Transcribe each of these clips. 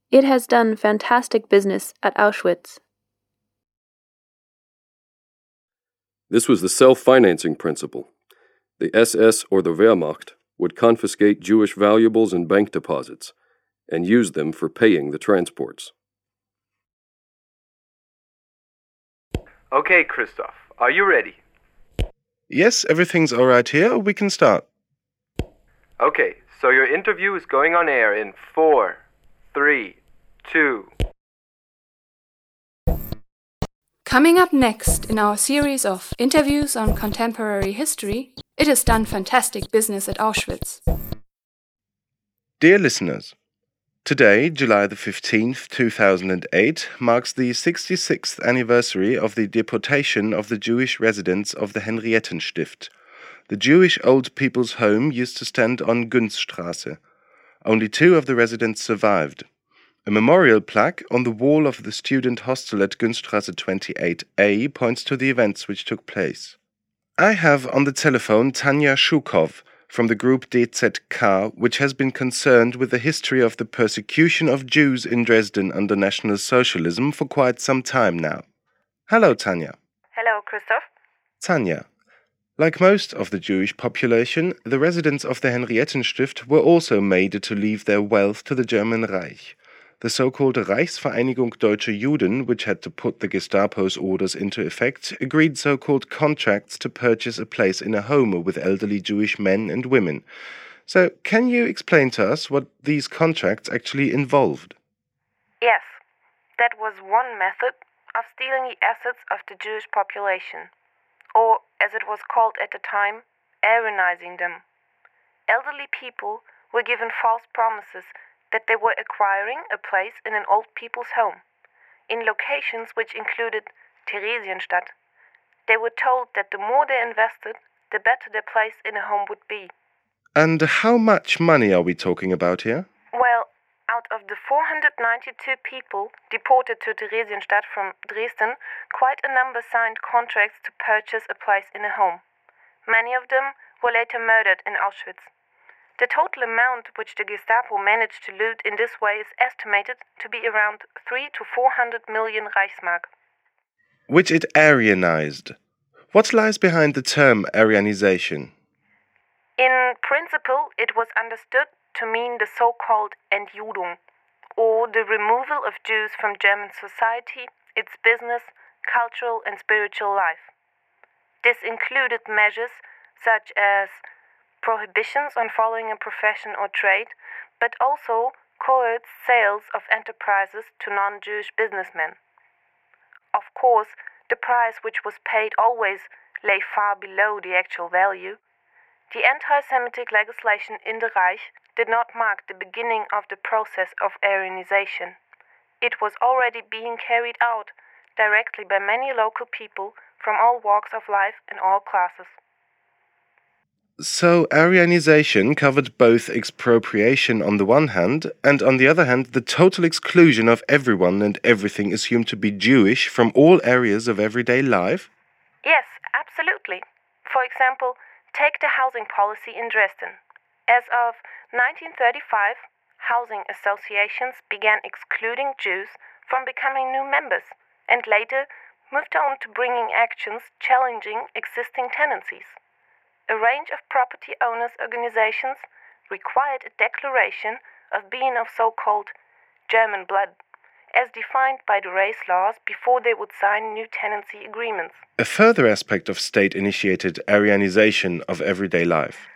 It has done fantastic business at Auschwitz. This was the self-financing principle. The SS or the Wehrmacht would confiscate Jewish valuables and bank deposits and use them for paying the transports. Okay, Christoph, are you ready? Yes, everything's all right here. We can start. Okay, so your interview is going on air in 4, 3, 2... Coming up next in our series of interviews on contemporary history, it has done fantastic business at Auschwitz. Dear listeners, today, July the 15th, 2008, marks the 66th anniversary of the deportation of the Jewish residents of the Henriettenstift. The Jewish old people's home used to stand on Günzstraße. Only 2 of the residents survived. A memorial plaque on the wall of the student hostel at Günzstraße 28A points to the events which took place. I have on the telephone Tanja Schukow from the group DZK, which has been concerned with the history of the persecution of Jews in Dresden under National Socialism for quite some time now. Hello, Tanja. Hello, Christoph. Tanja, like most of the Jewish population, the residents of the Henriettenstift were also made to leave their wealth to the German Reich. The so-called Reichsvereinigung Deutsche Juden, which had to put the Gestapo's orders into effect, agreed so-called contracts to purchase a place in a home with elderly Jewish men and women. So, can you explain to us what these contracts actually involved? Yes, that was one method of stealing the assets of the Jewish population, or, as it was called at the time, Aryanizing them. Elderly people were given false promises that they were acquiring a place in an old people's home, in locations which included Theresienstadt. They were told that the more they invested, the better their place in a home would be. And how much money are we talking about here? Well, out of the 492 people deported to Theresienstadt from Dresden, quite a number signed contracts to purchase a place in a home. Many of them were later murdered in Auschwitz. The total amount which the Gestapo managed to loot in this way is estimated to be around 300 to 400 million Reichsmark. Which it Aryanized. What lies behind the term Aryanization? In principle, it was understood to mean the so-called Entjudung, or the removal of Jews from German society, its business, cultural and spiritual life. This included measures such as prohibitions on following a profession or trade, but also coerced sales of enterprises to non-Jewish businessmen. Of course, the price which was paid always lay far below the actual value. The anti-Semitic legislation in the Reich did not mark the beginning of the process of Aryanization. It was already being carried out directly by many local people from all walks of life and all classes. So, Aryanization covered both expropriation on the one hand, and on the other hand, the total exclusion of everyone and everything assumed to be Jewish from all areas of everyday life? Yes, absolutely. For example, take the housing policy in Dresden. As of 1935, housing associations began excluding Jews from becoming new members, and later moved on to bringing actions challenging existing tenancies. A range of property owners' organizations required a declaration of being of so-called German blood, as defined by the race laws before they would sign new tenancy agreements. A further aspect of state-initiated Aryanization of everyday life?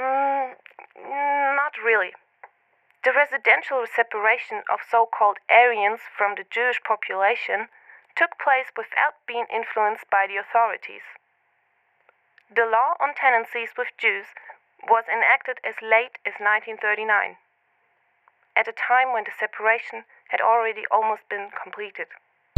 Not really. The residential separation of so-called Aryans from the Jewish population took place without being influenced by the authorities. The law on tenancies with Jews was enacted as late as 1939, at a time when the separation had already almost been completed.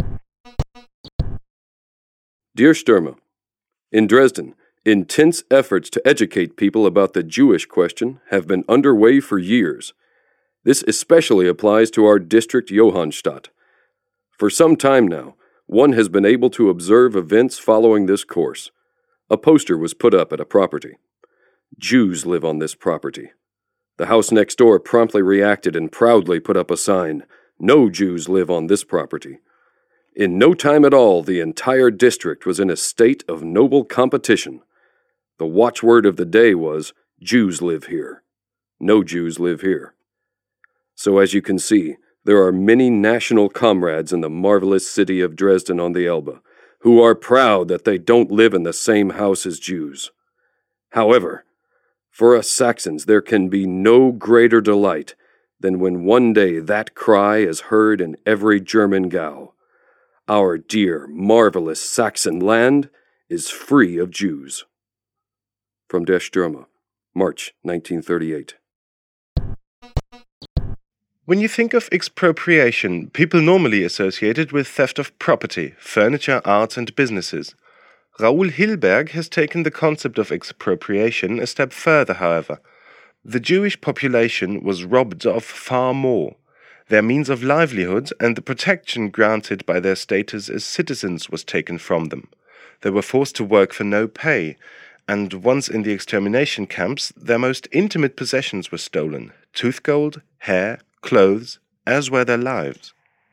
Dear Sturma, in Dresden, intense efforts to educate people about the Jewish question have been underway for years. This especially applies to our district Johannstadt. For some time now, one has been able to observe events following this course. A poster was put up at a property. Jews live on this property. The house next door promptly reacted and proudly put up a sign, No Jews live on this property. In no time at all, the entire district was in a state of noble competition. The watchword of the day was, Jews live here. No Jews live here. So as you can see, there are many national comrades in the marvelous city of Dresden on the Elbe, who are proud that they don't live in the same house as Jews. However, for us Saxons there can be no greater delight than when one day that cry is heard in every German gau. Our dear, marvelous Saxon land is free of Jews. From Der Stürmer, March 1938. When you think of expropriation, people normally associate it with theft of property, furniture, art and businesses. Raoul Hilberg has taken the concept of expropriation a step further, however. The Jewish population was robbed of far more. Their means of livelihood and the protection granted by their status as citizens was taken from them. They were forced to work for no pay, and once in the extermination camps, their most intimate possessions were stolen: tooth gold, hair, clothes, as were their lives.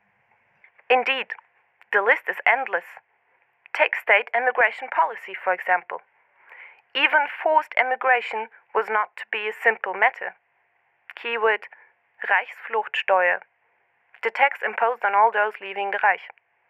Indeed, the list is endless. Take state immigration policy, for example. Even forced immigration was not to be a simple matter. Keyword Reichsfluchtsteuer, the tax imposed on all those leaving the Reich.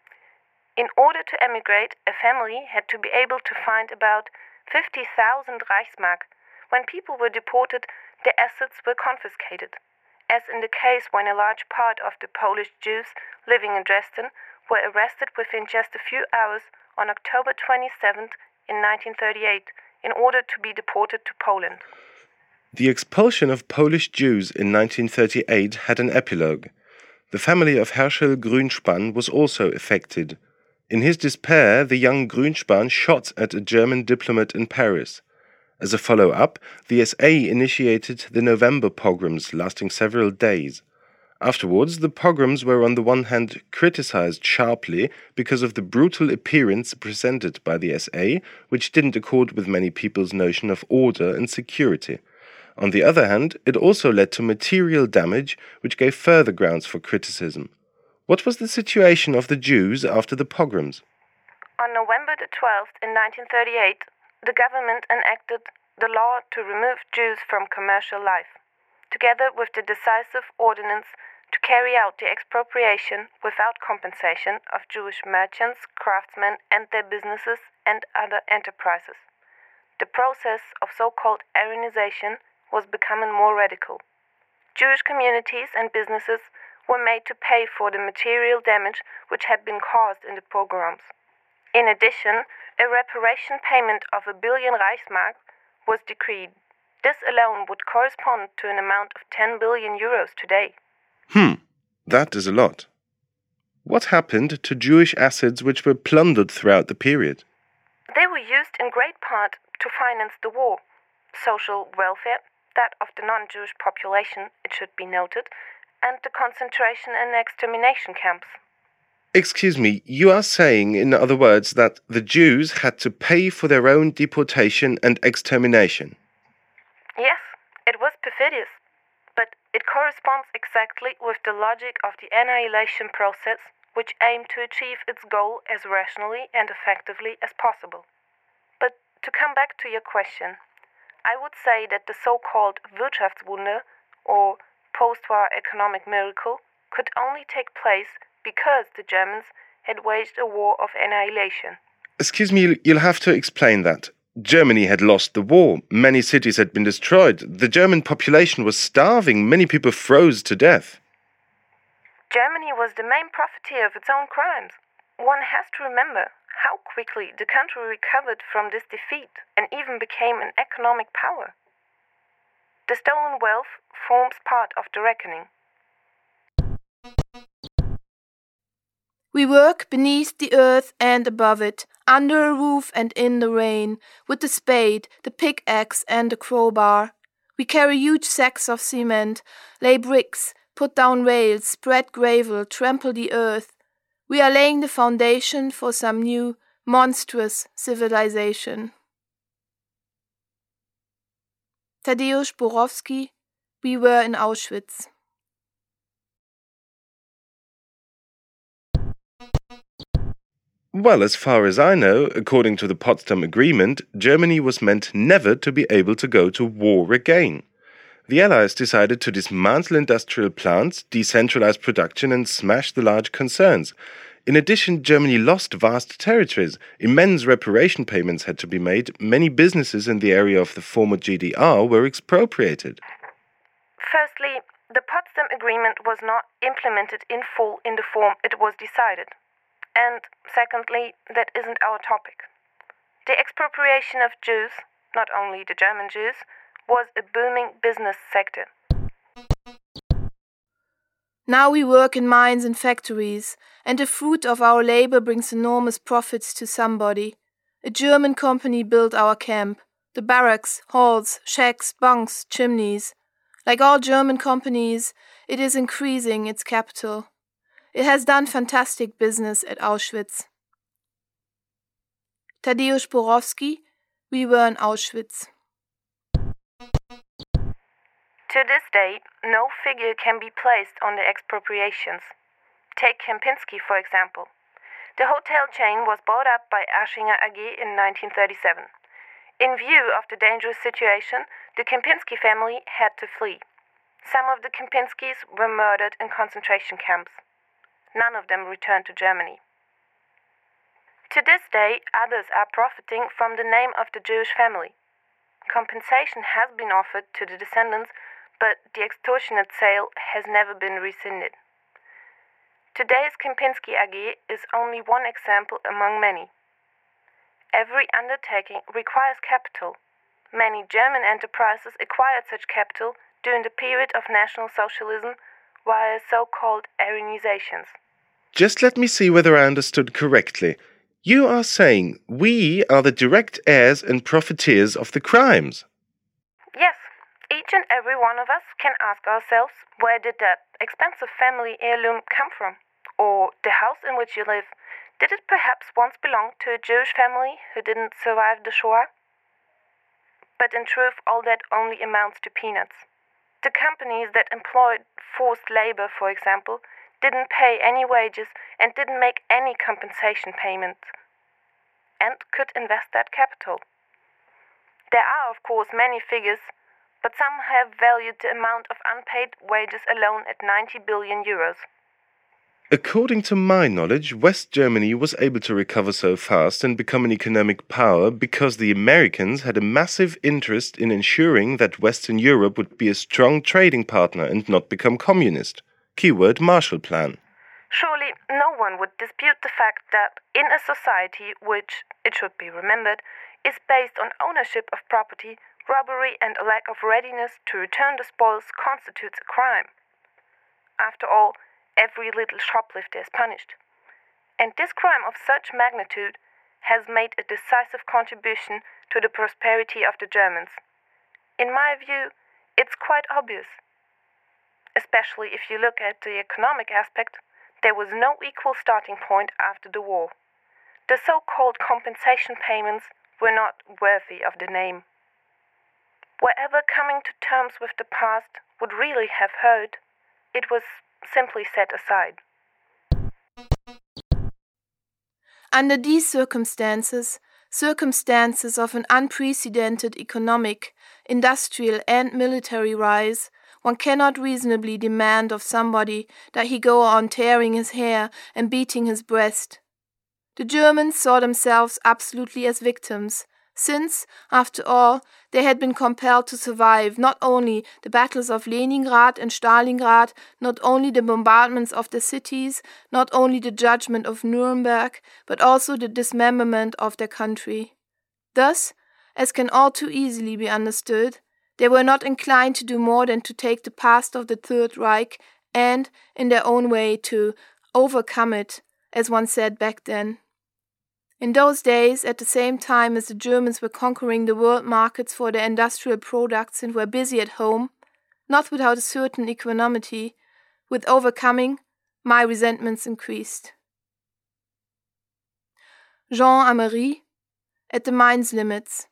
In order to emigrate, a family had to be able to find about 50,000 Reichsmark. When people were deported, their assets were confiscated, as in the case when a large part of the Polish Jews living in Dresden were arrested within just a few hours on October 27th in 1938 in order to be deported to Poland. The expulsion of Polish Jews in 1938 had an epilogue. The family of Herschel Grünspan was also affected. In his despair, the young Grünspan shot at a German diplomat in Paris. As a follow-up, the SA initiated the November pogroms lasting several days. Afterwards, the pogroms were on the one hand criticized sharply because of the brutal appearance presented by the SA, which didn't accord with many people's notion of order and security. On the other hand, it also led to material damage, which gave further grounds for criticism. What was the situation of the Jews after the pogroms? On November the 12th in 1938, the government enacted the law to remove Jews from commercial life, together with the decisive ordinance to carry out the expropriation without compensation of Jewish merchants, craftsmen and their businesses and other enterprises. The process of so-called Aryanization was becoming more radical. Jewish communities and businesses were made to pay for the material damage which had been caused in the pogroms. In addition, a reparation payment of 1 billion Reichsmark was decreed. This alone would correspond to an amount of 10 billion euros today. That is a lot. What happened to Jewish assets which were plundered throughout the period? They were used in great part to finance the war, social welfare, that of the non-Jewish population, it should be noted, and the concentration and extermination camps. Excuse me, you are saying, in other words, that the Jews had to pay for their own deportation and extermination? Yes, it was perfidious, but it corresponds exactly with the logic of the annihilation process, which aimed to achieve its goal as rationally and effectively as possible. But to come back to your question, I would say that the so-called Wirtschaftswunder, or post-war economic miracle, could only take place because the Germans had waged a war of annihilation. Excuse me, you'll have to explain that. Germany had lost the war. Many cities had been destroyed. The German population was starving. Many people froze to death. Germany was the main profiteer of its own crimes. One has to remember how quickly the country recovered from this defeat and even became an economic power. The stolen wealth forms part of the reckoning. We work beneath the earth and above it, under a roof and in the rain, with the spade, the pickaxe and the crowbar. We carry huge sacks of cement, lay bricks, put down rails, spread gravel, trample the earth. We are laying the foundation for some new, monstrous civilization. Tadeusz Borowski, We Were in Auschwitz. Well, as far as I know, according to the Potsdam Agreement, Germany was meant never to be able to go to war again. The Allies decided to dismantle industrial plants, decentralize production, and smash the large concerns. In addition, Germany lost vast territories. Immense reparation payments had to be made. Many businesses in the area of the former GDR were expropriated. Firstly, the Potsdam Agreement was not implemented in full in the form it was decided. And secondly, that isn't our topic. The expropriation of Jews, not only the German Jews, was a booming business sector. Now we work in mines and factories, and the fruit of our labor brings enormous profits to somebody. A German company built our camp, the barracks, halls, shacks, bunks, chimneys. Like all German companies, it is increasing its capital. It has done fantastic business at Auschwitz. Tadeusz Borowski, we were in Auschwitz. To this day, no figure can be placed on the expropriations. Take Kempinski, for example. The hotel chain was bought up by Aschinger AG in 1937. In view of the dangerous situation, the Kempinski family had to flee. Some of the Kempinskis were murdered in concentration camps. None of them returned to Germany. To this day, others are profiting from the name of the Jewish family. Compensation has been offered to the descendants, but the extortionate sale has never been rescinded. Today's Kempinski AG is only one example among many. Every undertaking requires capital. Many German enterprises acquired such capital during the period of National Socialism via so-called Aryanizations. Just let me see whether I understood correctly. You are saying we are the direct heirs and profiteers of the crimes? Yes, each and every one of us can ask ourselves, where did that expensive family heirloom come from? Or the house in which you live, did it perhaps once belong to a Jewish family who didn't survive the Shoah? But in truth, all that only amounts to peanuts. The companies that employed forced labor, for example, didn't pay any wages and didn't make any compensation payments, and could invest that capital. There are, of course, many figures, but some have valued the amount of unpaid wages alone at 90 billion euros. According to my knowledge, West Germany was able to recover so fast and become an economic power because the Americans had a massive interest in ensuring that Western Europe would be a strong trading partner and not become communist. Keyword Marshall Plan. Surely no one would dispute the fact that in a society which, it should be remembered, is based on ownership of property, robbery and a lack of readiness to return the spoils constitutes a crime. After all, every little shoplifter is punished. And this crime of such magnitude has made a decisive contribution to the prosperity of the Germans. In my view, it's quite obvious. Especially if you look at the economic aspect, there was no equal starting point after the war. The so-called compensation payments were not worthy of the name. Wherever coming to terms with the past would really have hurt, it was simply set aside. Under these circumstances of an unprecedented economic, industrial and military rise, one cannot reasonably demand of somebody that he go on tearing his hair and beating his breast. The Germans saw themselves absolutely as victims, since, after all, they had been compelled to survive not only the battles of Leningrad and Stalingrad, not only the bombardments of the cities, not only the judgment of Nuremberg, but also the dismemberment of their country. Thus, as can all too easily be understood, they were not inclined to do more than to take the past of the Third Reich and, in their own way, to overcome it, as one said back then. In those days, at the same time as the Germans were conquering the world markets for their industrial products and were busy at home, not without a certain equanimity, with overcoming, my resentments increased. Jean Amery, At the Mind's Limits.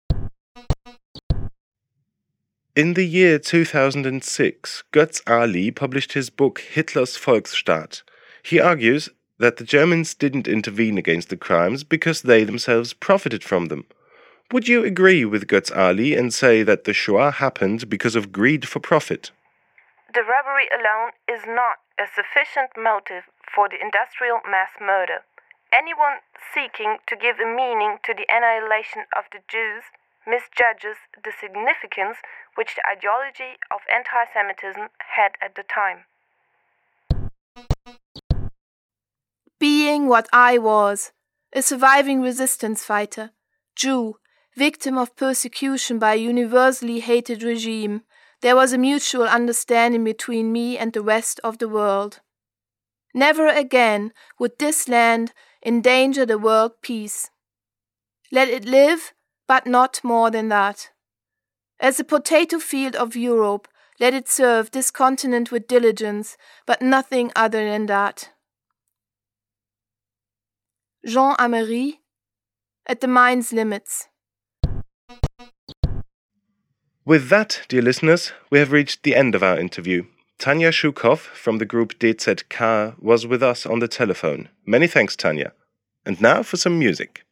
In the year 2006, Götz Ali published his book Hitler's Volksstaat. He argues that the Germans didn't intervene against the crimes because they themselves profited from them. Would you agree with Götz Ali and say that the Shoah happened because of greed for profit? The robbery alone is not a sufficient motive for the industrial mass murder. Anyone seeking to give a meaning to the annihilation of the Jews misjudges the significance which the ideology of anti-Semitism had at the time. Being what I was, a surviving resistance fighter, Jew, victim of persecution by a universally hated regime, there was a mutual understanding between me and the rest of the world. Never again would this land endanger the world peace. Let it live, but not more than that. As the potato field of Europe, let it serve this continent with diligence, but nothing other than that. Jean Amery, At the Mind's Limits. With that, dear listeners, we have reached the end of our interview. Tanja Schukow from the group DZK was with us on the telephone. Many thanks, Tanja. And now for some music.